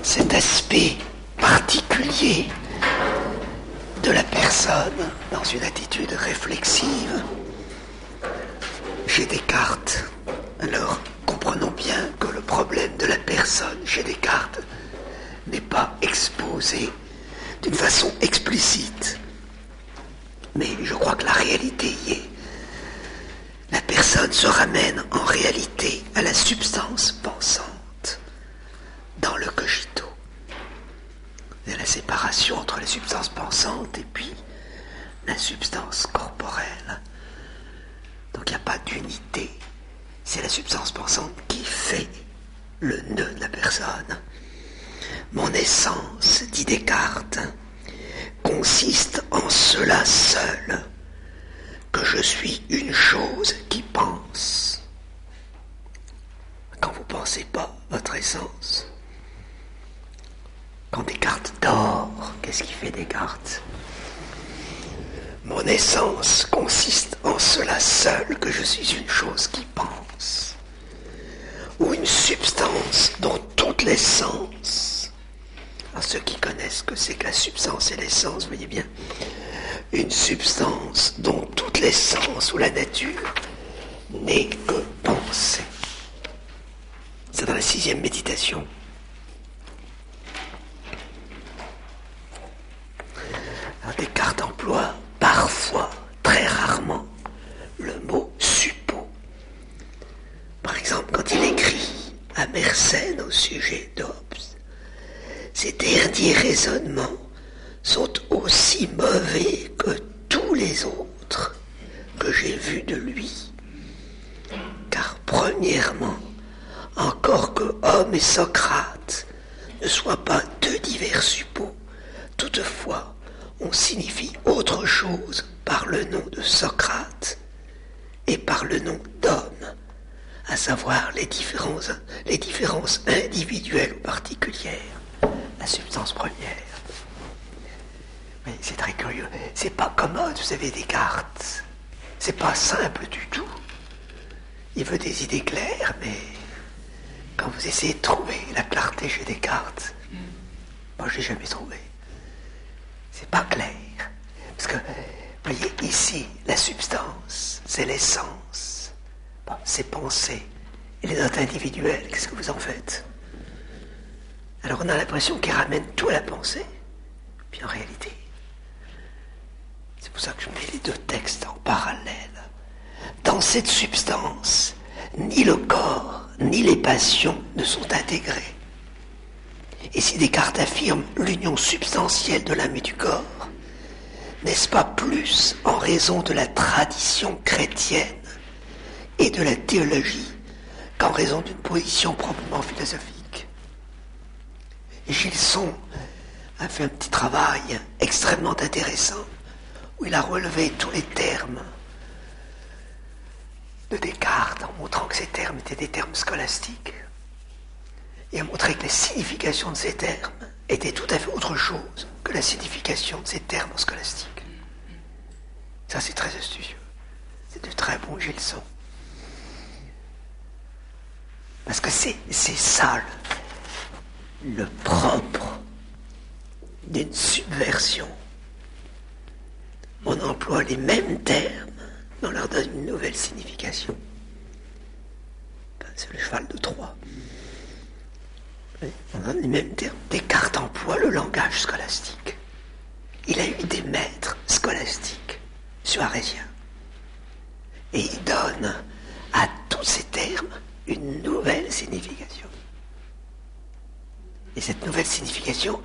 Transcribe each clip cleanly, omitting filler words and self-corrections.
cet aspect particulier de la personne dans une attitude réflexive chez Descartes. Alors, comprenons bien que le problème de la personne chez Descartes n'est pas exposé d'une façon explicite. Mais je crois que la réalité y est. La personne se ramène en réalité à la substance pensante dans le cogito. Il y a la séparation entre la substance pensante et puis la substance corporelle. Donc il n'y a pas d'unité. C'est la substance pensante qui fait le nœud de la personne. Mon essence, dit Descartes, consiste en cela seul, que je suis une chose qui pense. Quand vous ne pensez pas votre essence, quand Descartes dort, qu'est-ce qu'il fait Descartes? Mon essence consiste en cela seul, que je suis une chose qui pense, ou une substance dont toute l'essence. Alors ceux qui connaissent ce que c'est que la substance et l'essence, vous voyez bien, une substance dont toute l'essence ou la nature n'est que pensée. C'est dans la 6e méditation. Alors Descartes emploie parfois, très rarement, le mot suppos. Par exemple, quand il écrit à Mersenne au sujet d'Hobbes, ces derniers raisonnements sont aussi mauvais que tous les autres que j'ai vus de lui. Car premièrement, encore que Homme et Socrate ne soient pas deux divers suppos, toutefois, on signifie autre chose par le nom de Socrate et par le nom d'homme, à savoir les différences individuelles ou particulières, la substance première. Mais c'est très curieux, c'est pas commode, vous savez, Descartes, c'est pas simple du tout. Il veut des idées claires, mais quand vous essayez de trouver la clarté chez Descartes, moi je l'ai jamais trouvé. C'est pas clair. Parce que, vous voyez, ici, la substance, c'est l'essence. Bon, c'est pensée. Et les notes individuelles, qu'est-ce que vous en faites? Alors on a l'impression qu'il ramène tout à la pensée. Puis en réalité, c'est pour ça que je mets les deux textes en parallèle. Dans cette substance, ni le corps, ni les passions ne sont intégrés. Et si Descartes affirme l'union substantielle de l'âme et du corps, n'est-ce pas plus en raison de la tradition chrétienne et de la théologie qu'en raison d'une position proprement philosophique? Et Gilson a fait un petit travail extrêmement intéressant où il a relevé tous les termes de Descartes en montrant que ces termes étaient des termes scolastiques et a montré que la signification de ces termes était tout à fait autre chose que la signification de ces termes scolastiques. Ça, c'est très astucieux. C'est de très bon Gilson. Parce que c'est ça le propre d'une subversion. On emploie les mêmes termes, mais on leur donne une nouvelle signification. C'est le cheval de Troie. On donne les mêmes termes. Descartes emploie le langage scolastique. Il a eu des maîtres scolastiques, suarésiens. Et il donne à tous ces termes une nouvelle signification. Et cette nouvelle signification,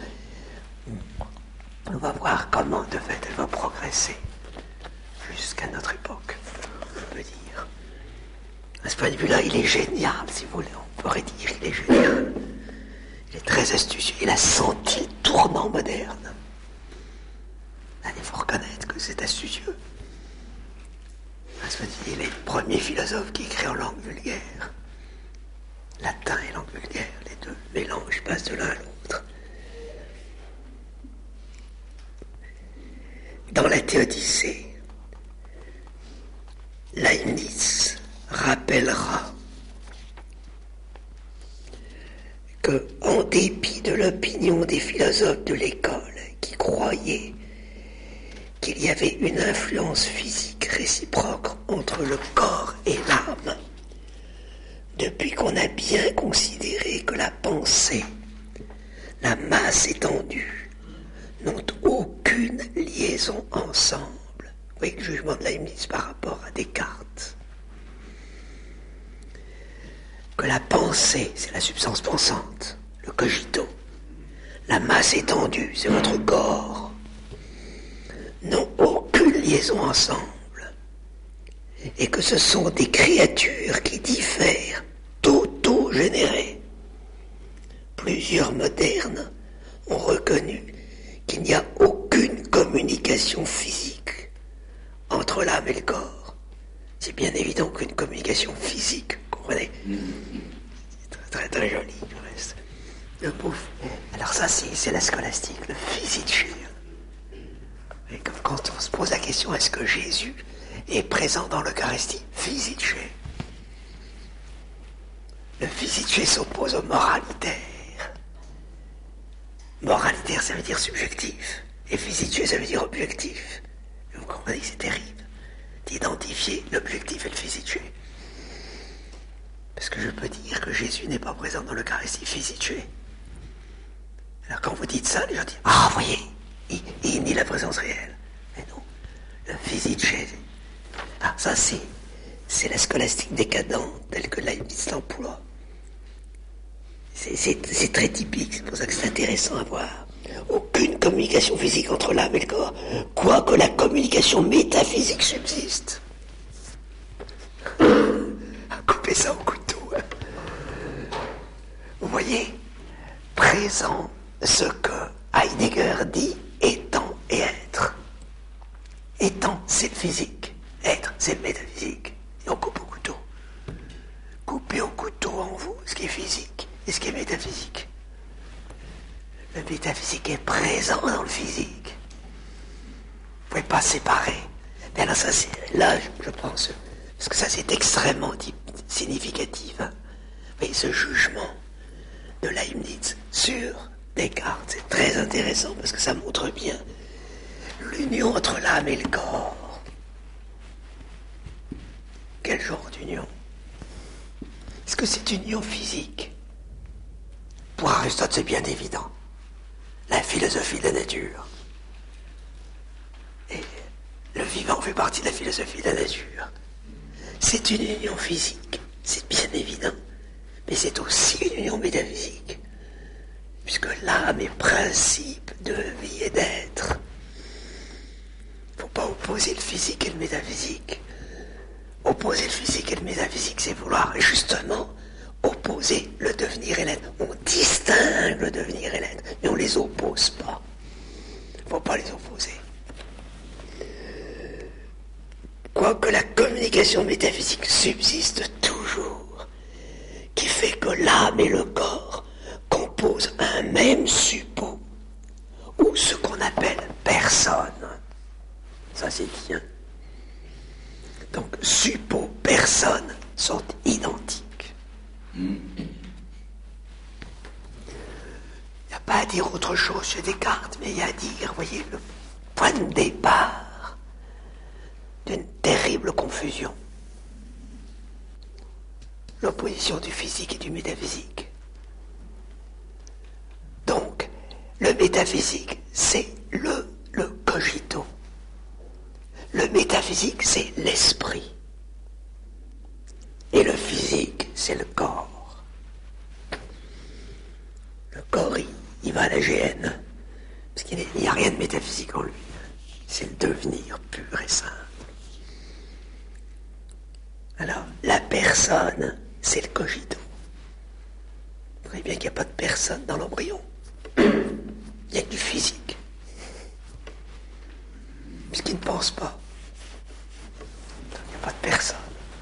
on va voir comment, de fait, elle va progresser jusqu'à notre époque, on peut dire. À ce point de vue-là, il est génial, si vous voulez, on pourrait dire, il est génial. Il est très astucieux, il a senti le tournant moderne. Là, il faut reconnaître que c'est astucieux. À ce point de vue, il est le premier philosophe qui écrit en langue vulgaire. Latin et langue vulgaire, les deux mélanges passent de l'un à l'autre. Dans la Théodicée, Leibniz rappellera que, en dépit de l'opinion des philosophes de l'école qui croyaient qu'il y avait une influence physique réciproque entre le corps et l'âme, depuis qu'on a bien considéré que la pensée, la masse étendue, n'ont aucune liaison ensemble. Vous voyez le jugement de Leibniz par rapport à Descartes. Que la pensée, c'est la substance pensante, le cogito. La masse étendue, c'est votre corps. N'ont aucune liaison ensemble. Et que ce sont des créatures qui diffèrent, d'auto-générées. Plusieurs modernes ont reconnu qu'il n'y a aucune communication physique entre l'âme et le corps. C'est bien évident qu'une communication physique, comprenez? C'est très, très, très joli, du reste. Le bouffe. Alors ça, c'est la scolastique, le physique. Et comme quand on se pose la question, est-ce que Jésus est présent dans l'Eucharistie? Physique. Le physique s'oppose au moralitaire. Moralitaire, ça veut dire subjectif. Et physique, ça veut dire objectif. Vous comprenez que c'est terrible d'identifier l'objectif et le physique. Parce que je peux dire que Jésus n'est pas présent dans l'Eucharistie physique. Alors quand vous dites ça, les gens disent, ah, vous voyez, il nie la présence réelle. Mais non, le physique. Ah, ça c'est la scolastique décadente telle que Leibniz l'emploie. C'est très typique, c'est pour ça que c'est intéressant à voir. Aucune communication physique entre l'âme et le corps, quoique la communication métaphysique subsiste. Coupez ça au couteau. Vous voyez, présent ce que Heidegger dit étant et être. Étant, c'est le physique. Être, c'est le métaphysique. Et on coupe au couteau. Coupez au couteau en vous ce qui est physique et ce qui est métaphysique. Le métaphysique est présent dans le physique. Vous ne pouvez pas séparer. Mais là, là, je pense, parce que ça, c'est extrêmement significatif. Hein. Vous voyez, ce jugement de Leibniz sur Descartes, c'est très intéressant parce que ça montre bien l'union entre l'âme et le corps. Quel genre d'union? Est-ce que c'est une union physique? Pour Aristote, c'est bien évident. La philosophie de la nature. Et le vivant fait partie de la philosophie de la nature. C'est une union physique, c'est bien évident. Mais c'est aussi une union métaphysique. Puisque l'âme est principe de vie et d'être. Il ne faut pas opposer le physique et le métaphysique. Opposer le physique et le métaphysique, c'est vouloir justement opposer le devenir et l'être. On distingue le devenir et l'être, mais on ne les oppose pas. Il ne faut pas les opposer. Quoique la communication métaphysique subsiste toujours, qui fait que l'âme et le corps composent un même suppôt, ou ce qu'on appelle personne. Ça c'est bien. Donc suppôt, personne sont identiques. Il n'y a pas à dire autre chose chez Descartes, mais il y a à dire, voyez, le point de départ d'une terrible confusion. L'opposition du physique et du métaphysique. Donc, le métaphysique, c'est le cogito. Le métaphysique, c'est l'esprit. Et le physique, c'est le corps. Le corps, il va à la GN. Parce qu'il n'y a rien de métaphysique en lui. C'est le devenir pur et simple. Alors, la personne, c'est le cogito. Vous voyez bien qu'il n'y a pas de personne dans l'embryon. Il y a que du physique. Puisqu'il ne pense pas. Il n'y a pas de personne.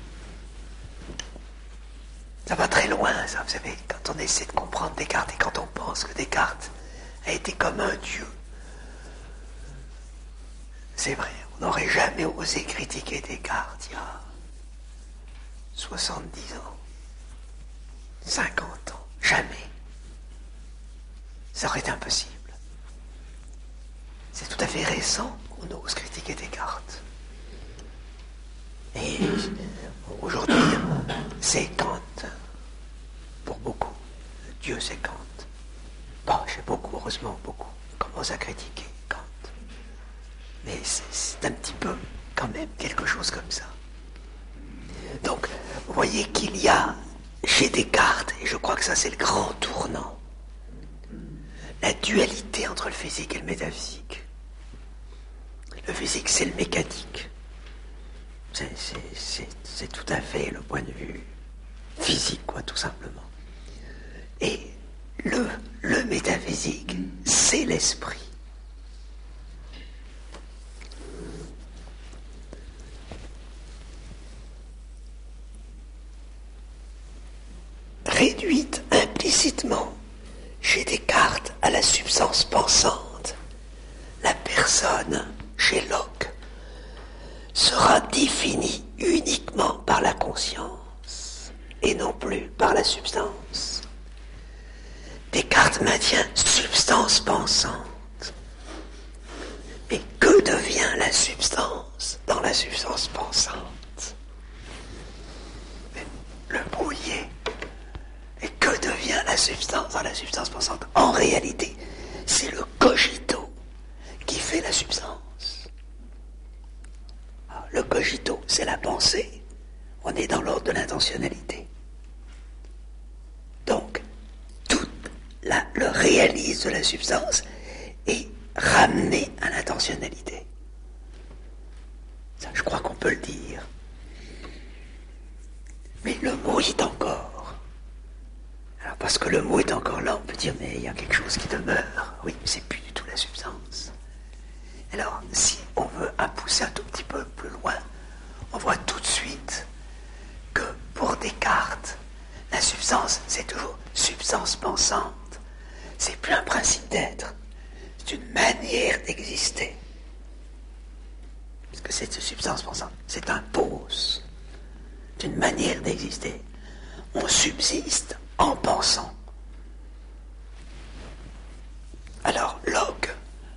Ça va très loin, ça, vous savez, quand on essaie de comprendre Descartes et quand on pense que Descartes a été comme un dieu. C'est vrai, on n'aurait jamais osé critiquer Descartes il y a 70 ans, 50 ans, jamais. ça aurait été impossible. C'est tout à fait récent qu'on ose critiquer Descartes. Et aujourd'hui, c'est Kant. Pour beaucoup. Dieu, c'est Kant. Bon, j'ai beaucoup, heureusement, beaucoup commencent à critiquer Kant. Mais c'est un petit peu, quand même, quelque chose comme ça. Donc, vous voyez qu'il y a, chez Descartes, et je crois que ça c'est le grand tournant, la dualité entre le physique et le métaphysique. Le physique, c'est le mécanique. C'est tout à fait le point de vue physique, quoi, tout simplement. Et le métaphysique, c'est l'esprit. Réduite implicitement chez Descartes à la substance pensante, la personne, chez Locke, sera définie uniquement par la conscience et non plus par la substance. Descartes maintient substance pensante. Mais que devient la substance dans la substance pensante? Le brouillé. Et que devient la substance dans la substance pensante? En réalité, c'est le cogito qui fait la substance. Alors, le cogito, c'est la pensée. On est dans l'ordre de l'intentionnalité. Donc, tout le réalisme de la substance est ramené à l'intentionnalité. Ça, je crois qu'on peut le dire. Mais le mot est encore. Alors, parce que le mot est encore là, on peut dire, mais il y a quelque chose qui demeure. Oui, mais c'est plus du tout la substance. Alors, si on veut pousser un tout petit peu plus loin, on voit tout de suite que pour Descartes, la substance, c'est toujours substance pensante. C'est plus un principe d'être, c'est une manière d'exister. Parce que cette substance pensante, c'est un pose, c'est une manière d'exister. On subsiste en pensant. Alors, Locke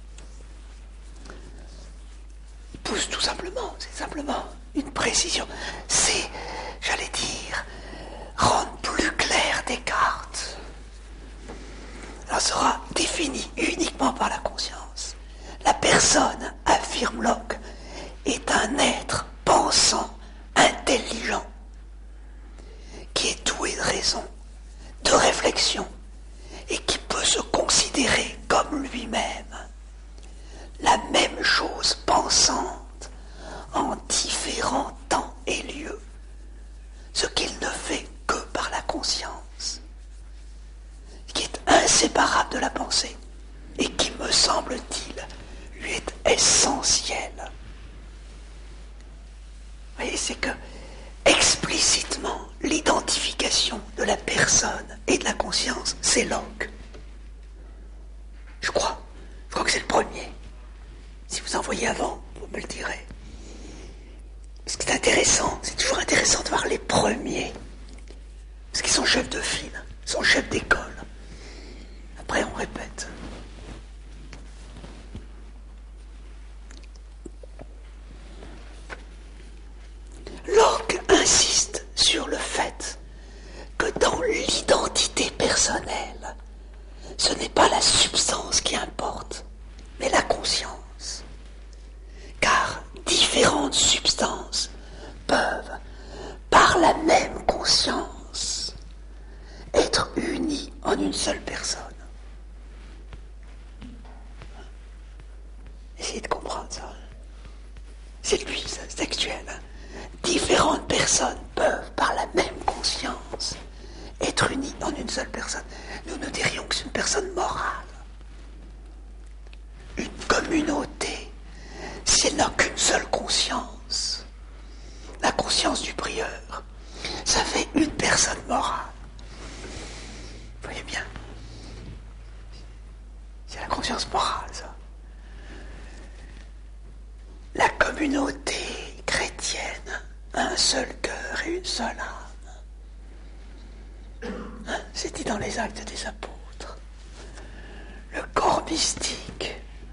pousse tout simplement, c'est simplement une précision. C'est, j'allais dire, rendre plus clair Descartes. Elle sera définie uniquement par la conscience. La personne, affirme Locke, est un être pensant, intelligent, qui est doué de raison, de réflexion, et qui peut se considérer comme lui-même, la même chose pensante, en différents temps et lieux, ce qu'il ne fait que par la conscience, qui est inséparable de la pensée, et qui, me semble-t-il, lui est essentiel. Vous voyez, c'est que, explicitement, l'identification de la personne et de la conscience, c'est Locke. Je crois que c'est le premier. Si vous en voyez avant, vous me le direz. Ce qui est intéressant, c'est toujours intéressant de voir les premiers. Parce qu'ils sont chefs de file, ils sont chefs d'école. Après, on répète. Locke insiste sur le fait que dans l'identité personnelle, ce n'est pas la substance qui importe, mais la conscience. Car différentes substances peuvent, par la même conscience, être unies en une seule personne. Essayez de comprendre ça. C'est lui, ça, c'est actuel. Différentes personnes peuvent, par la même conscience, être unies en une seule personne. Nous dirions que c'est une personne morale. Une communauté, si elle n'a qu'une seule conscience, la conscience du prieur, ça fait une personne morale. Vous voyez bien? C'est la conscience morale, ça. La communauté chrétienne, un seul cœur et une seule âme. Hein, c'est dit dans les Actes des Apôtres. mystique.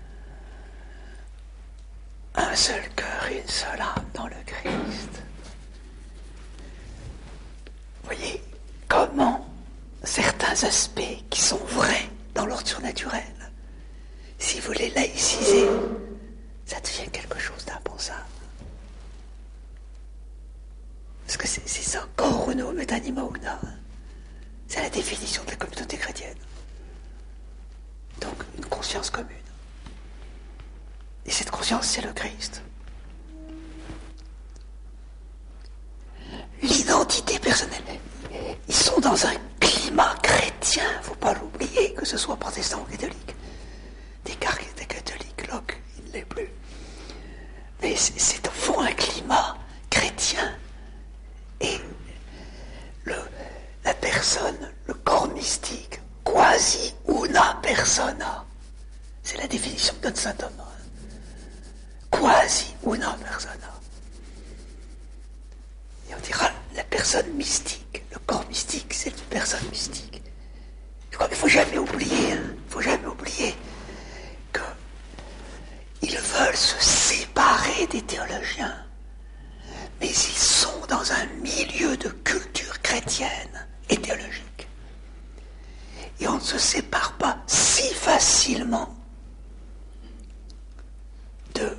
Un seul cœur, une seule âme dans le Christ. Voyez comment certains aspects qui sont vrais dans l'ordre surnaturel, si vous les laïcisez, ça devient quelque chose d'impensable. Parce que c'est ça, corps unum et anima una. C'est la définition de la communauté chrétienne. Donc, une conscience commune. Et cette conscience, c'est le Christ. L'identité personnelle. Ils sont dans un climat chrétien, il ne faut pas l'oublier, que ce soit protestant ou catholique. Descartes était catholique, Locke, il ne l'est plus. Mais c'est au fond un climat chrétien. Et la personne, le corps mystique, quasi una persona, c'est la définition de notre saint homme. Quasi una persona. Et on dira la personne mystique, le corps mystique, c'est une personne mystique. Je crois qu'il ne faut jamais oublier, qu'ils veulent se séparer des théologiens, mais ils sont dans un milieu de culture chrétienne et théologique. Et on ne se sépare pas si facilement de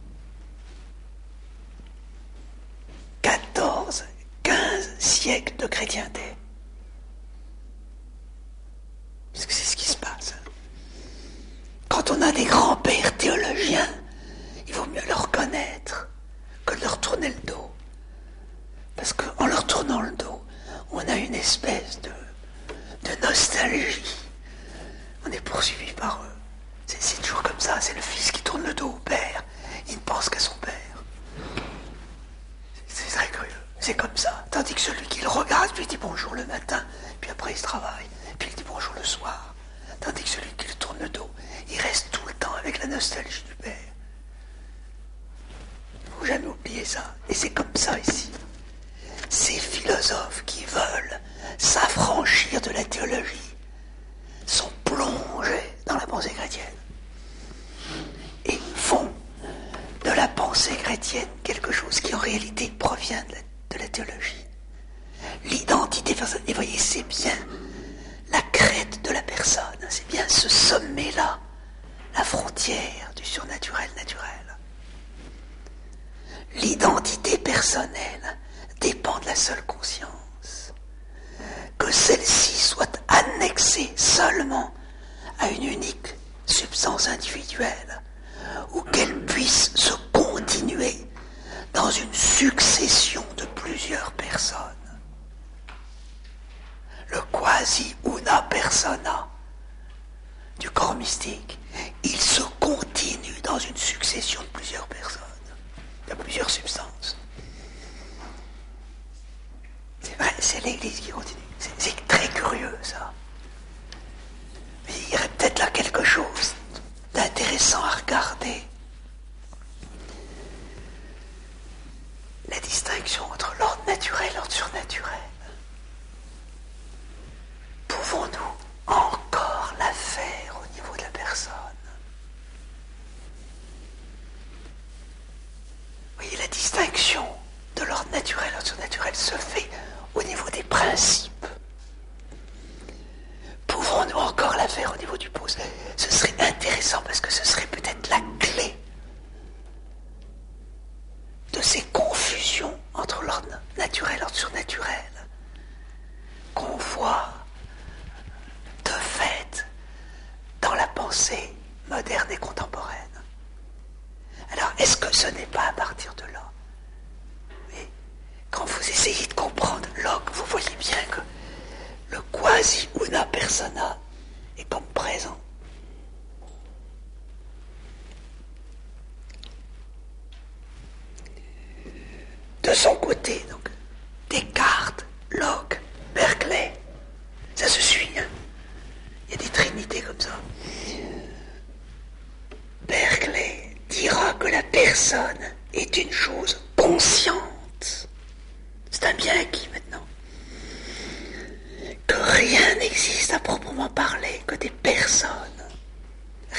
14, 15 siècles de chrétienté. Parce que c'est ce qui se passe. Quand on a des grands-pères théologiens, il vaut mieux leur connaître que de leur tourner le dos. Parce qu'en leur tournant le dos, on a une espèce de nostalgie. On est poursuivi par eux. C'est toujours comme ça, c'est le fils qui tourne le dos au père. Il ne pense qu'à son père. C'est très curieux. C'est comme ça. Tandis que celui qui le regarde lui dit bonjour le matin, puis après il se travaille, puis il dit bonjour le soir. Tandis que celui qui lui tourne le dos, il reste tout le temps avec la nostalgie du père. Il ne faut jamais oublier ça. Et c'est comme ça ici. Ces philosophes qui veulent s'affranchir de la théologie sont plongés dans la pensée chrétienne et font de la pensée chrétienne quelque chose qui en réalité provient de la théologie. L'identité personnelle, et voyez, c'est bien la crête de la personne, c'est bien ce sommet-là, la frontière du surnaturel naturel. L'identité personnelle dépend de la seule conscience. Que celle-ci soit annexée seulement à une unique substance individuelle, ou qu'elle puisse se continuer dans une succession de plusieurs personnes. Le quasi una persona du corps mystique, il se continue dans une succession de plusieurs personnes. Il y a plusieurs substances. C'est vrai, c'est l'Église qui continue. C'est très curieux, ça. Mais il y aurait peut-être là quelque chose d'intéressant à regarder. La distinction entre l'ordre naturel et l'ordre surnaturel. Pouvons-nous encore la faire au niveau de la personne? Vous voyez, la distinction de l'ordre naturel et l'ordre surnaturel se fait au niveau des principes. Pouvons-nous encore la faire au niveau du pose? Ce serait intéressant parce que ce serait peut-être la clé de ces confusions entre l'ordre naturel et l'ordre surnaturel qu'on voit de fait dans la pensée moderne et contemporaine. Alors, est-ce que ce n'est pas à partir de là? Mais quand vous essayez de comprendre Locke, vous voyez bien que le quasi una persona est comme présent. De son côté, donc, Descartes, Locke, Berkeley, ça se suit, hein. Il y a des trinités comme ça. Berkeley dira que la personne est une chose consciente. C'est un bien acquis maintenant. Que rien n'existe à proprement parler que des personnes.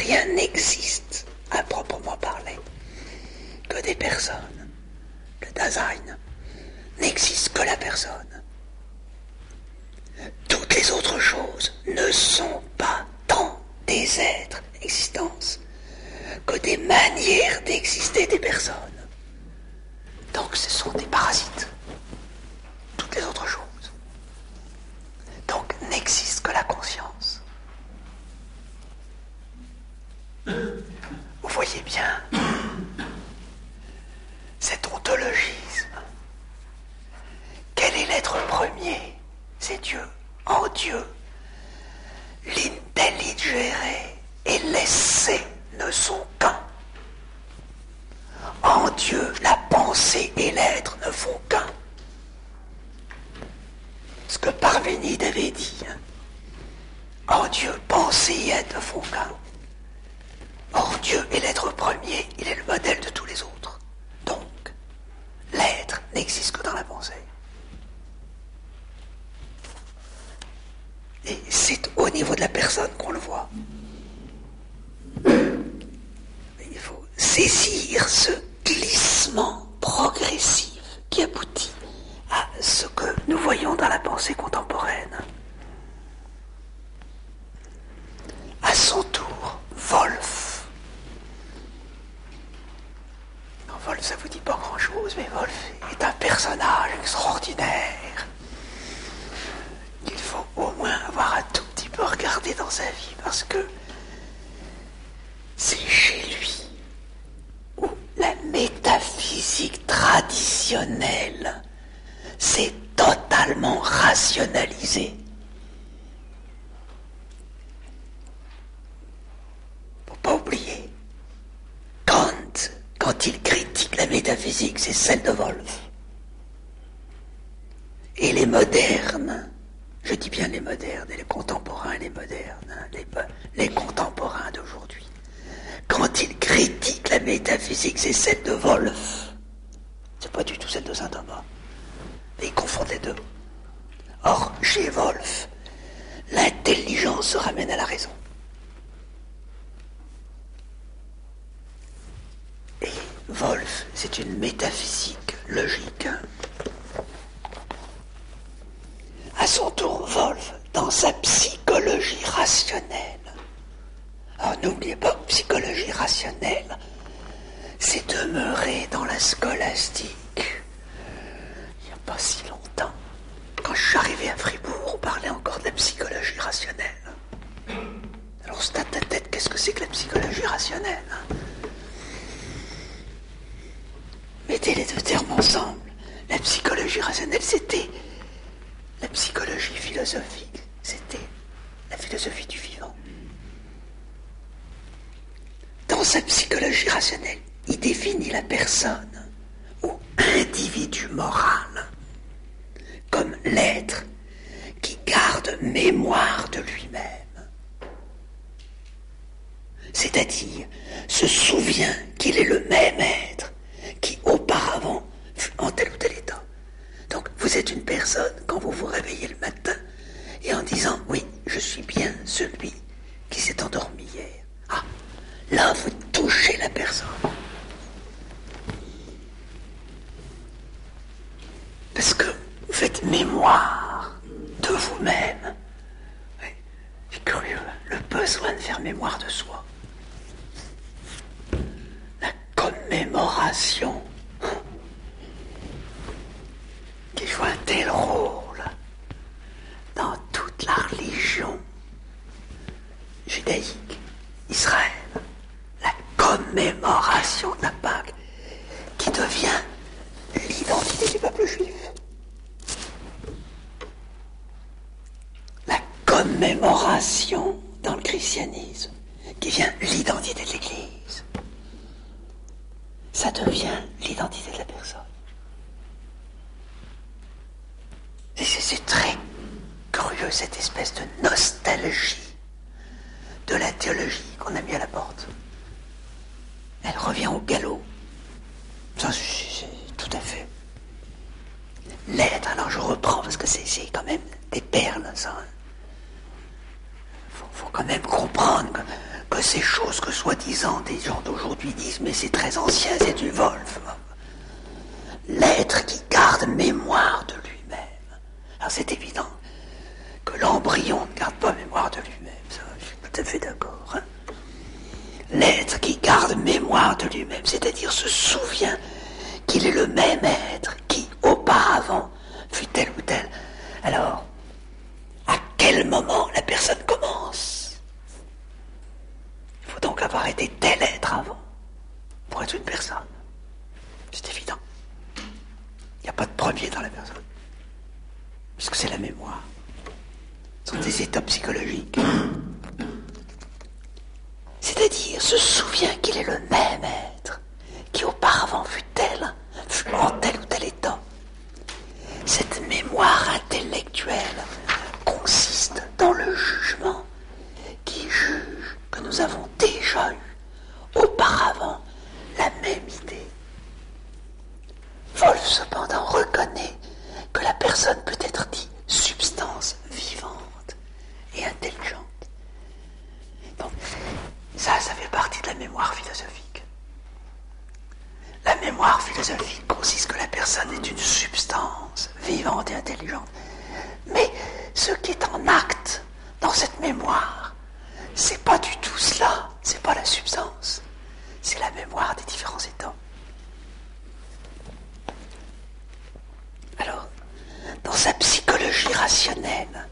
ne sont pas tant des êtres d'existence que des manières d'exister des personnes. Donc ce sont des parasites. Toutes les autres choses. Donc n'existe que la conscience. Vous voyez bien cet ontologisme. Quel est l'être premier? C'est Dieu. En Dieu, l'intelligere et l'essai ne sont qu'un. En Dieu, la pensée et l'être ne font qu'un. Ce que Parménide avait dit. En Dieu, pensée et être ne font qu'un. Or, Dieu est l'être premier, il est le modèle de tous les autres. Donc, l'être n'existe que dans la pensée. Et c'est au niveau de la personne qu'on le voit. Il faut saisir ce glissement progressif qui aboutit à ce que nous voyons dans la pensée contemporaine. À son tour, Wolf. Non, Wolf, ça vous dit pas grand-chose, mais Wolf est un personnage extraordinaire. Il faut au moins avoir un tout petit peu regardé dans sa vie, parce que c'est chez lui où la métaphysique traditionnelle s'est totalement rationalisée. Faut pas oublier, quand il critique la métaphysique, c'est celle de Wolf. Et les modernes, je dis bien les modernes, et les contemporains et les modernes, les contemporains d'aujourd'hui. Quand ils critiquent la métaphysique, c'est celle de Wolf. C'est pas du tout celle de saint Thomas. Et ils confondent les deux. Or, chez Wolf, l'intelligence se ramène à la raison. Et Wolf, c'est une métaphysique logique. À son tour, Wolf, dans sa psychologie rationnelle. Alors n'oubliez pas, psychologie rationnelle, c'est demeurer dans la scolastique. Il n'y a pas si longtemps, quand je suis arrivé à Fribourg, on parlait encore de la psychologie rationnelle. Alors c'est à ta tête, qu'est-ce que c'est que la psychologie rationnelle? Mettez les deux termes ensemble. La psychologie rationnelle, c'était la psychologie philosophique, c'était la philosophie du vivant. Dans sa psychologie rationnelle, il définit la personne ou individu moral comme l'être qui garde mémoire de lui-même. C'est-à-dire se souvient qu'il est le même être qui auparavant fut en tel ou tel état. Donc vous êtes une personne quand vous vous réveillez le matin et en disant « Oui, je suis bien celui qui s'est endormi hier ». Ah, là vous touchez la personne. Parce que vous faites mémoire de vous-même. Oui, c'est curieux, le besoin de faire mémoire de soi. La commémoration qui joue un tel rôle dans toute la religion judaïque, Israël, la commémoration de la Pâque, qui devient l'identité du peuple juif. La commémoration dans le christianisme, qui devient l'identité de l'Église. Ça devient l'identité de la personne. C'est très curieux, cette espèce de nostalgie de la théologie qu'on a mis à la porte. Elle revient au galop. Ça, c'est tout à fait. L'être, alors je reprends, parce que c'est quand même des perles, ça. Faut quand même comprendre que ces choses que soi-disant des gens d'aujourd'hui disent, mais c'est très ancien, c'est du Wolf. L'être qui garde mémoire de lui-même. Alors c'est évident que l'embryon ne garde pas mémoire lui-même, c'est-à-dire se souvient qu'il est le même être qui, auparavant, fut tel ou tel. Alors, à quel moment la personne commence? Il faut donc avoir été tel être avant pour être une personne. C'est évident. Il n'y a pas de premier dans la personne. Puisque c'est la mémoire. Ce sont des états psychologiques. C'est-à-dire se souvient qu'il est le même être qui auparavant fut en tel ou tel état. Cette mémoire intellectuelle consiste dans le jugement qui juge que nous avons déjà eu auparavant la même idée. Wolf cependant reconnaît que la personne peut être dite substance vivante et intelligente. Donc ça fait partie de la mémoire philosophique. La mémoire philosophique consiste que la personne est une substance vivante et intelligente. Mais ce qui est en acte dans cette mémoire, c'est pas du tout cela, c'est pas la substance, c'est la mémoire des différents états. Alors, dans sa psychologie rationnelle,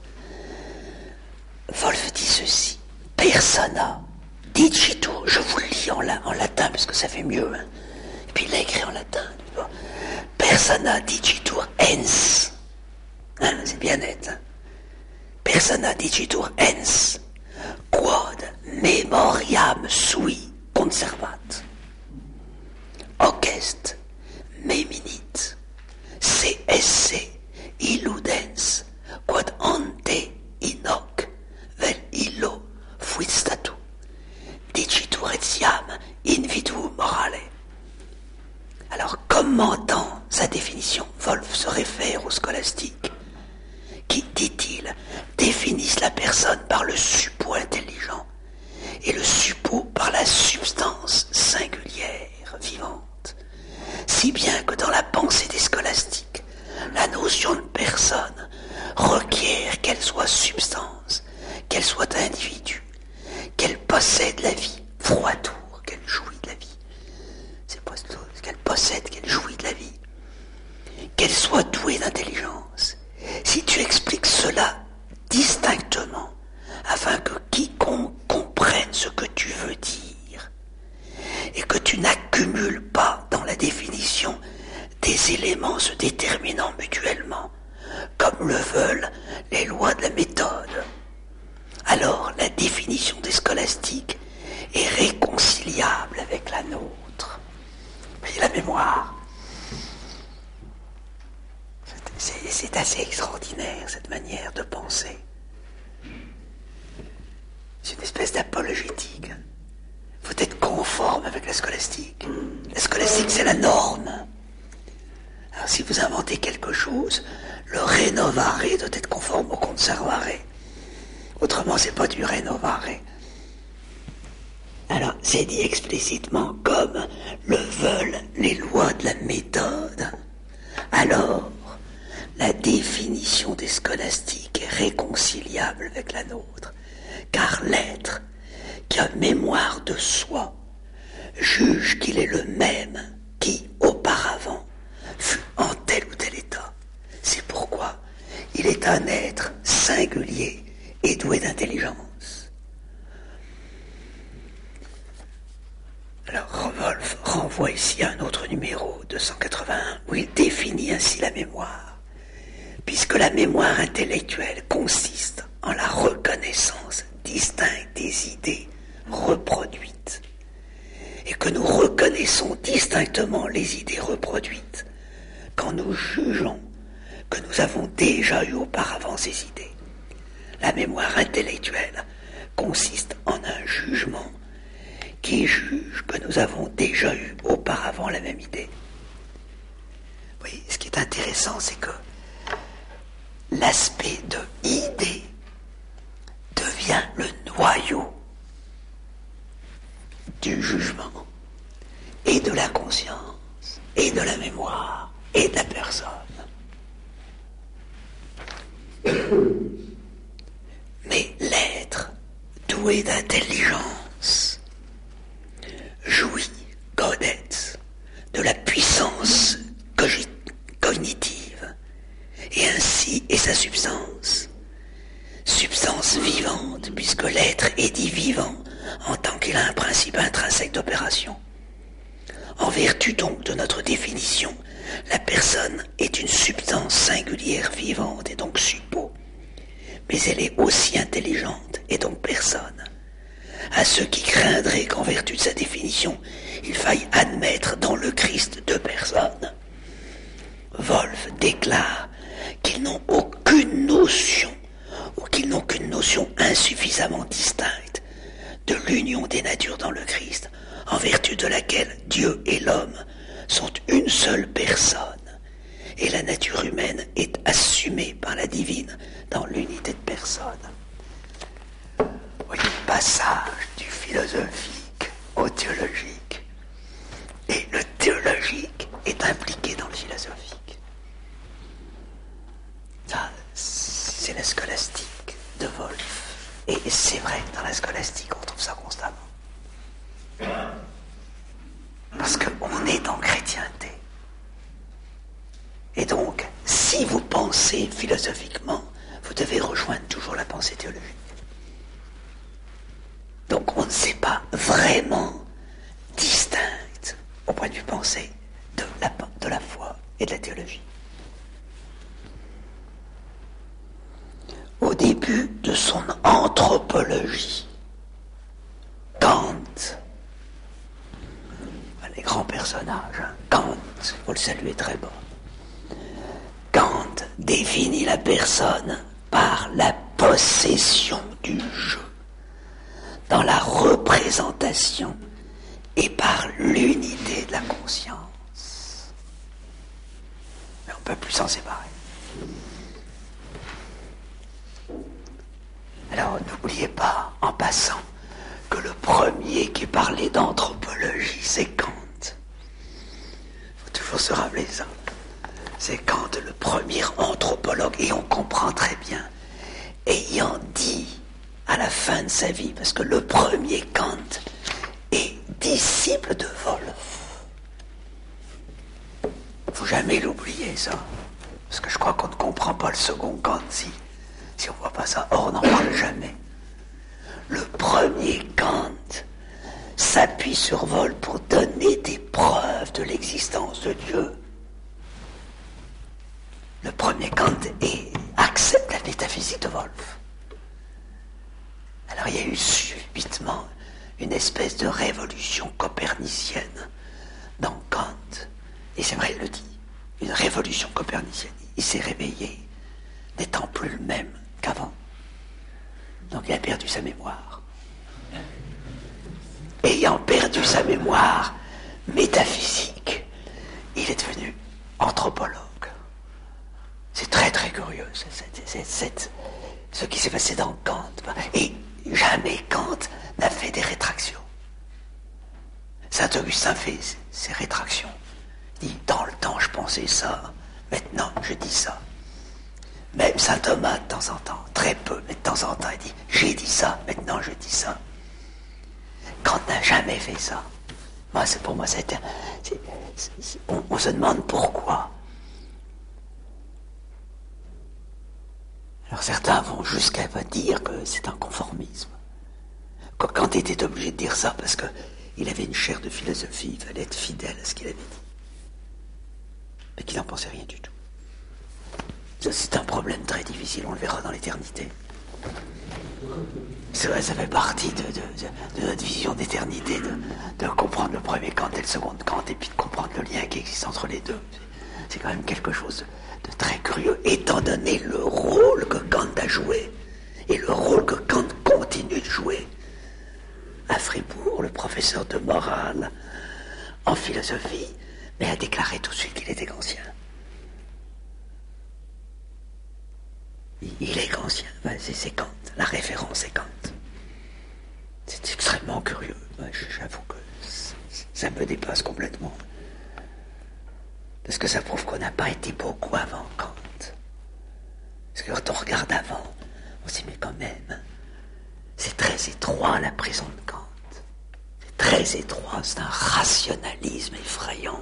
Wolf dit ceci: persona digitur, je vous le lis en latin parce que ça fait mieux, hein. Et puis il l'a écrit en latin. Persona digitur ens, hein, c'est bien net. Hein. Persona digitur ens, quod memoriam sui conservat. Hoc est meminit, se esse illudens, quod ante in hoc vel illo fuit statu, dicitur etiam in vitu morale. Alors, comment dans sa définition, Wolf se réfère aux scolastiques qui, dit-il, définissent la personne par le suppôt intelligent et le suppôt par la substance singulière, vivante, si bien que dans la pensée des scolastiques, la notion de personne requiert qu'elle soit substance, qu'elle soit individu, qu'elle possède la vie, froidour, qu'elle jouit de la vie. C'est pas ce qu'elle possède, qu'elle jouit de la vie. Qu'elle soit douée d'intelligence. Si tu expliques cela distinctement, afin que quiconque comprenne ce que tu veux dire, et que tu n'accumules pas dans la définition des éléments se déterminant mutuellement, comme le veulent les lois de la méthode, alors la définition des scolastiques est réconciliable avec la nôtre. Voyez la mémoire. C'est assez extraordinaire, cette manière de penser. C'est une espèce d'apologétique. Il faut être conforme avec la scolastique. La scolastique, c'est la norme. Alors, si vous inventez quelque chose, le renovare doit être conforme au conservare. Autrement, c'est pas du renovare. Alors, c'est dit explicitement comme le veulent les lois de la méthode. Alors, la définition des scolastiques est réconciliable avec la nôtre, car l'être qui a mémoire de soi juge qu'il est le même qui, auparavant, fut en tel ou tel état. C'est pourquoi il est un être singulier et doué d'intelligence. Alors, Wolf renvoie ici à un autre numéro, 281, où il définit ainsi la mémoire. Puisque la mémoire intellectuelle consiste en la reconnaissance distincte des idées reproduites, et que nous reconnaissons distinctement les idées reproduites quand nous jugeons que nous avons déjà eu auparavant ces idées. La mémoire intellectuelle consiste en un jugement qui juge que nous avons déjà eu auparavant la même idée. Oui, ce qui est intéressant, c'est que l'aspect de idée devient le noyau du jugement et de la conscience et de la mémoire et de la personne. Mais l'être doué d'intelligence jouit, God que l'être est dit vivant en tant qu'il a un principe intrinsèque d'opération. En vertu donc de notre définition, la personne est une substance singulière vivante et donc suppos, mais elle est aussi intelligente et donc personne. À ceux qui craindraient qu'en vertu de sa définition, il faille admettre dans le Christ deux personnes, Wolff déclare qu'ils n'ont aucune notion, ou qu'ils n'ont qu'une notion insuffisamment distincte de l'union des natures dans le Christ, en vertu de laquelle Dieu et l'homme sont une seule personne, et la nature humaine est assumée par la divine dans l'unité de personne. Voyez le passage du philosophique au théologique, et le théologique est impliqué dans le philosophique. Ça, c'est la scolastique de Wolff, et c'est vrai que dans la scolastique on trouve ça constamment. Parce qu'on est en chrétienté. Et donc, si vous pensez philosophiquement, vous devez rejoindre toujours la pensée théologique. Donc on ne sait pas vraiment distinct, au point de vue pensée, de la foi et de la théologie. Au début de son anthropologie, Kant, les grands personnages, Kant, il faut le saluer très bas. Kant définit la personne par la possession du jeu, dans la représentation et par l'unité de la conscience. Mais on ne peut plus s'en séparer. Alors n'oubliez pas, en passant, que le premier qui parlait d'anthropologie, c'est Kant. Il faut toujours se rappeler ça. C'est Kant, le premier anthropologue, et on comprend très bien, ayant dit à la fin de sa vie, parce que le premier Kant est disciple de Wolff. Il ne faut jamais l'oublier, ça. Parce que je crois qu'on ne comprend pas le second Kant si on ne voit pas ça. Or, on n'en parle jamais. Le premier Kant s'appuie sur Wolff pour donner des preuves de l'existence de Dieu. Le premier Kant accepte la métaphysique de Wolff. Alors il y a eu subitement une espèce de révolution copernicienne dans Kant. Et c'est vrai, il le dit, une révolution copernicienne. Il s'est réveillé, n'étant plus le même qu'avant. Donc il a perdu sa mémoire. Ayant perdu sa mémoire métaphysique, il est devenu anthropologue. C'est très très curieux, ce qui s'est passé dans Kant. Et jamais Kant n'a fait des rétractions. Saint-Augustin fait ses rétractions. Il dit, dans le temps je pensais ça, maintenant je dis ça. Même saint Thomas de temps en temps, très peu, mais de temps en temps il dit, j'ai dit ça, maintenant je dis ça. Kant n'a jamais fait ça. Pour moi, on se demande pourquoi. Alors certains vont jusqu'à dire que c'est un conformisme. Kant était obligé de dire ça parce qu'il avait une chaire de philosophie, il fallait être fidèle à ce qu'il avait dit. Mais qu'il n'en pensait rien du tout. Ça, c'est un problème très difficile, on le verra dans l'éternité. C'est vrai, ça fait partie de notre vision d'éternité, de comprendre le premier Kant et le second Kant, et puis de comprendre le lien qui existe entre les deux. C'est quand même quelque chose de très curieux, étant donné le rôle que Kant a joué, et le rôle que Kant continue de jouer. À Fribourg, le professeur de morale en philosophie, mais a déclaré tout de suite qu'il était kantien. Il est kantien, c'est Kant, la référence est Kant. C'est extrêmement curieux, j'avoue que ça me dépasse complètement. Parce que ça prouve qu'on n'a pas été beaucoup avant Kant. Parce que quand on regarde avant, on se dit mais quand même, c'est très étroit la prison de Kant. C'est très étroit, c'est un rationalisme effrayant.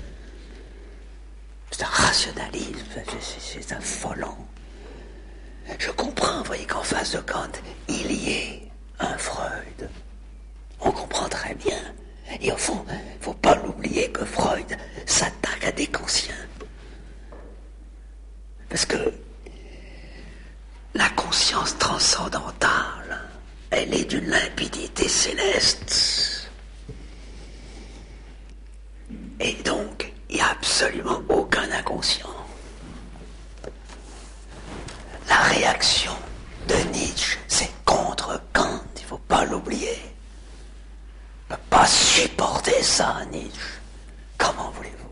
C'est un rationalisme, c'est affolant. Je comprends, vous voyez, qu'en face de Kant, il y ait Et au fond, il ne faut pas l'oublier que Freud s'attaque à des kantiens. Parce que la conscience transcendantale, elle est d'une limpidité céleste. Et donc, il n'y a absolument aucun inconscient. La réaction de Nietzsche, c'est contre Kant, il ne faut pas l'oublier. Il ne peut pas supporter ça, Nietzsche. Comment voulez-vous?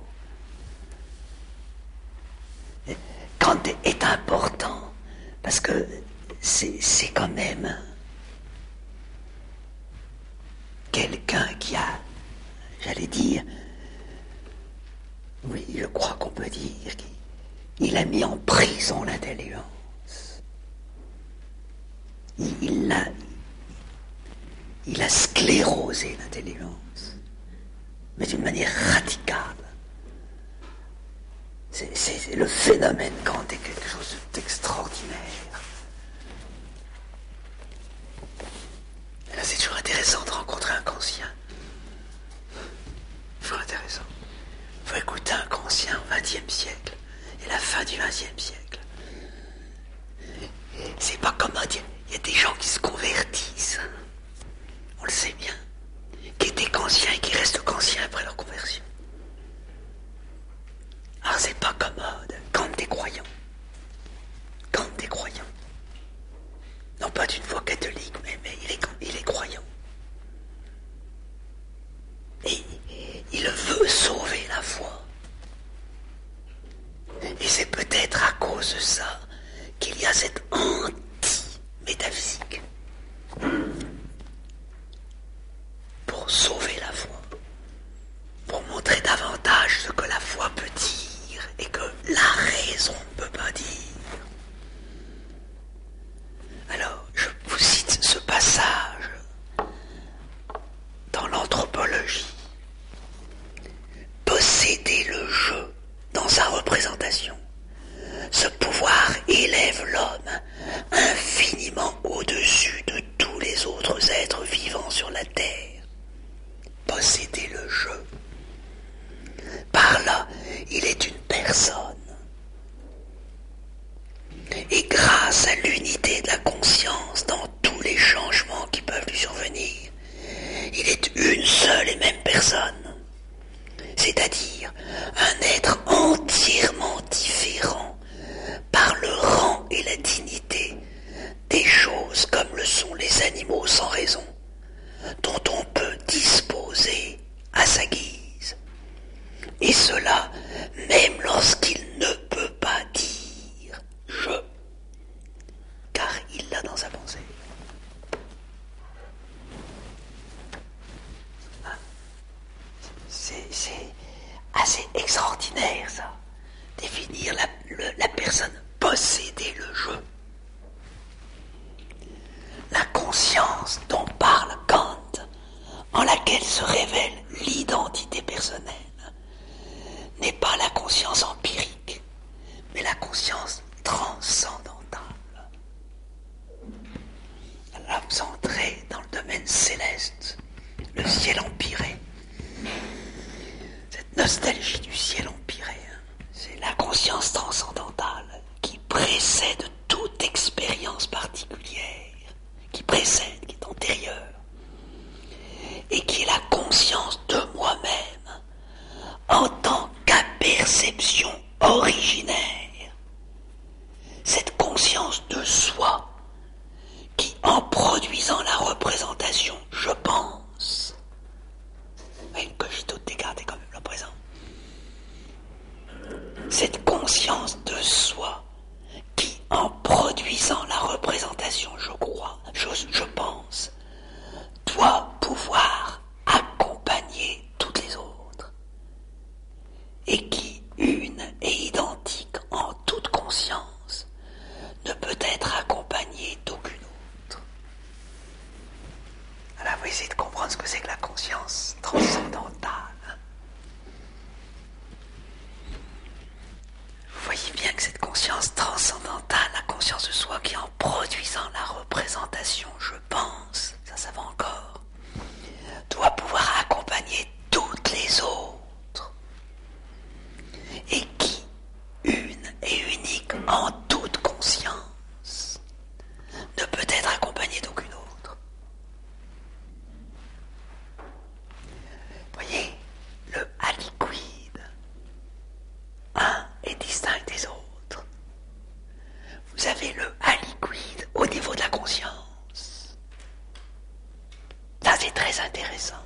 Kant est important, parce que c'est quand même quelqu'un qui a, j'allais dire, oui, je crois qu'on peut dire qu'il a mis en prison l'intelligence. Il a sclérosé l'intelligence, mais d'une manière radicale. C'est le phénomène Kant est quelque chose d'extraordinaire. Et là, c'est toujours intéressant de rencontrer un Kantien. Toujours intéressant. Il faut écouter un Kantien au XXe siècle et la fin du XXe siècle. C'est pas commode. Il y a des gens qui se convertissent. On le sait bien. Qui étaient kantiens et qui restent kantiens après leur conversion. Alors c'est pas commode. Kant est croyant. Kant est croyant. Non pas d'une foi catholique, mais il est croyant. Et il veut sauver la foi. Et c'est peut-être à cause de ça qu'il y a cette anti-métaphysique. Pour sauver la foi. Pour montrer davantage ce que la foi peut dire et que la raison ne peut pas dire. Alors, je vous cite ce passage dans l'anthropologie. Posséder le jeu dans sa représentation. Ce pouvoir élève l'homme infiniment au-dessus de tous les autres êtres vivants sur la terre. Posséder le jeu. Par là, il est une personne. Et grâce à l'unité de la conscience dans tous les changements qui peuvent lui survenir, il est une seule et même personne. C'est-à-dire un être entièrement différent par le rang et la dignité des choses comme le sont les animaux sans raison, dont on peut disposer à sa guise. Et cela même lorsqu'il ne peut pas dire « je », car il l'a dans sa pensée. C'est assez extraordinaire, ça. Définir la personne, posséder le jeu. La conscience dont parle Kant, en laquelle se révèle l'identité personnelle, n'est pas la conscience empirique, mais la conscience transcendantale. Là, vous entrez dans le domaine céleste, le ciel empyré. Cette nostalgie du ciel empyré, c'est la conscience transcendantale qui précède toute expérience particulière, qui est antérieure, et qui est la conscience de moi-même en tant qu'aperception originaire. Cette conscience de soi qui, en produisant la représentation, je pense, mais que j'ai tout dégardé quand même le présent. Cette conscience de soi qui, en produisant la représentation, je crois, je pense, doit pouvoir accompagner toutes les autres, et qui, une et identique en toute conscience, ne peut être accompagnée d'aucune autre. Alors vous essayez de comprendre ce que c'est que la conscience transcendantale. Vous voyez bien que cette conscience transcendantale, la conscience de soi qui, en produisant la représentation, je pense, ça va encore, doit pouvoir accompagner très intéressant.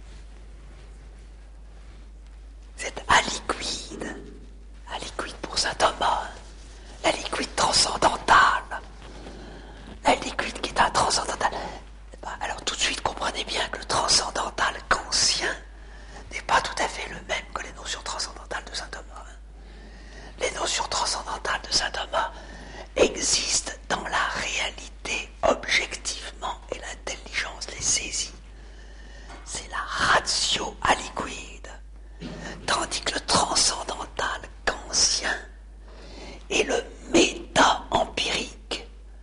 Cette aliquide pour saint Thomas, la liquide transcendantale, la liquide qui est un transcendantal. Alors tout de suite, comprenez bien que le transcendantal kantien n'est pas tout à fait le même que les notions transcendantales de saint Thomas. Les notions transcendantales de saint Thomas existent dans la réalité objectivement et l'intelligence les saisit. C'est la ratio aliquide, tandis que le transcendantal kantien est le méta-empirique,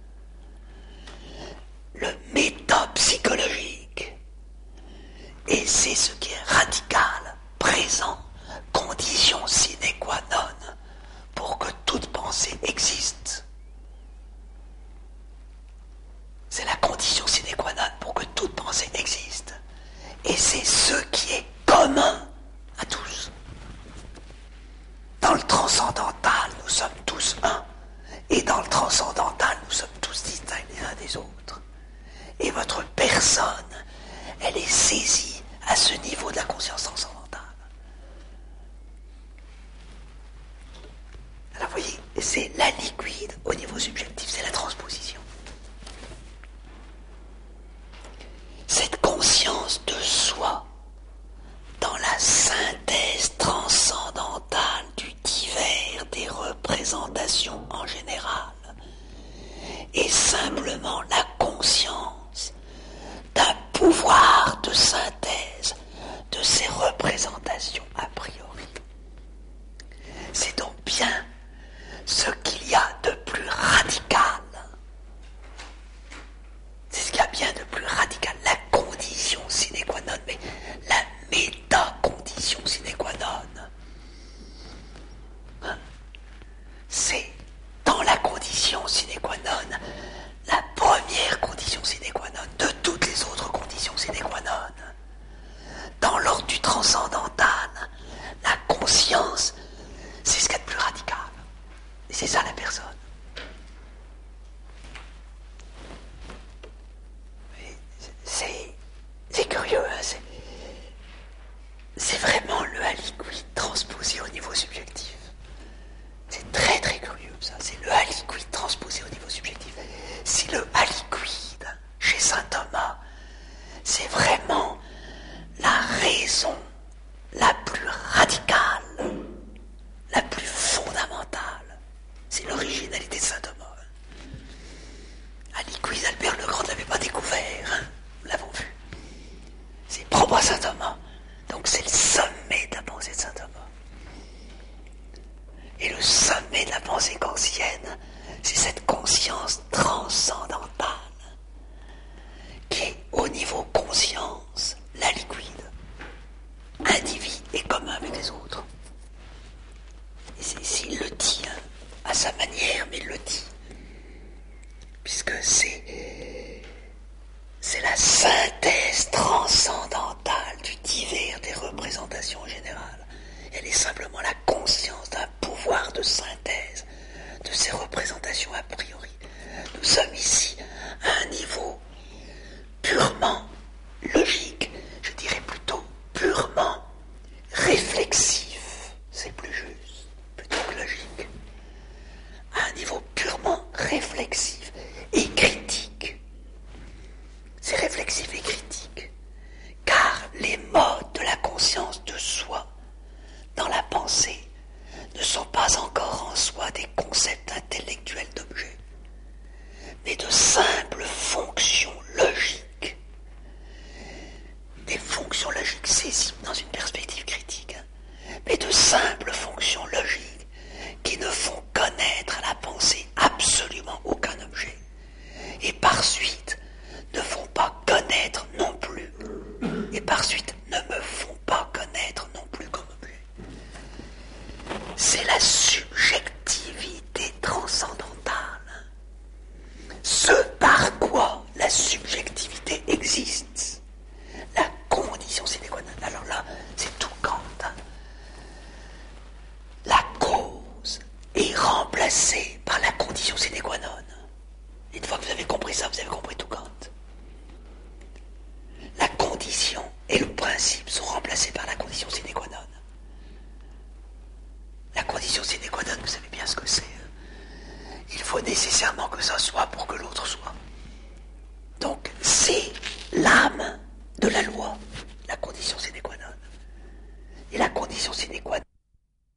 le méta-psychologique. Et c'est ce qui est radical, présent, condition sine qua non pour que toute pensée existe. C'est la condition sine qua non pour que toute pensée existe. Et c'est ce qui est commun à tous. Dans le transcendantal, nous sommes tous un. Et dans le transcendantal, nous sommes tous distincts les uns des autres. Et votre personne, elle est saisie à ce niveau de la conscience transcendantale. Alors vous voyez, c'est la liquide au niveau subjectif, c'est la transposition. Cette conscience de soi, dans la synthèse transcendantale du divers des représentations en général, est simplement la conscience d'un pouvoir de synthèse de ces représentations a priori. C'est donc bien ce qu'il y a de plus radical. C'est ce qu'il y a bien de plus radical, la condition sine qua non, mais la méta-condition sine qua non. C'est dans la condition sine qua non, la première condition sine qua non de toutes les autres conditions sine qua non. Dans l'ordre du transcendantal, la conscience, c'est ce qu'il y a de plus radical. Et c'est ça la personne. C'est curieux, hein, c'est vraiment le aliquid transposé au niveau subjectif. C'est très très curieux ça, c'est le aliquid transposé au niveau subjectif. Si le aliquid chez saint Thomas, c'est vraiment la raison la plus radicale, la plus fondamentale, c'est l'originalité de saint Thomas. Aliquid, Albert le Grand ne l'avait pas découvert, hein, nous l'avons vu. C'est propre à saint Thomas, donc c'est le sommet de la pensée de saint Thomas. Et le sommet de la pensée kantienne, c'est cette conscience transcendantale qui est au niveau conscience, la liquide, individu et commun avec les autres. Et il le dit, hein, à sa manière, mais il le dit. Puisque c'est la synthèse transcendantale du divers des représentations générales. Elle est simplement la conscience d'un pouvoir de synthèse de ces représentations a priori. Nous sommes ici à un niveau purement logique, je dirais plutôt purement réflexif, c'est plus juste, plutôt que logique. À un niveau purement réflexif et critique. C'est réflexif et critique, car les modes de la conscience de soi dans la pensée ne sont pas encore en soi des concepts intellectuels d'objets, mais de simples fonctions logiques, des fonctions logiques saisies dans une perspective critique, mais de simples fonctions logiques qui ne font connaître à la pensée absolument aucun objet, et par suite ne font pas connaître non plus, et par suite ne me font pas connaître non plus comme objet. C'est la subjectivité transcendantale, ce par quoi la subjectivité existe, la condition sine qua non. Alors là, c'est tout Kant. Hein. La cause est remplacée par la condition sine qua non. Une fois que vous avez compris ça, vous avez compris tout Kant. La condition faut nécessairement que ça soit pour que l'autre soit. Donc c'est l'âme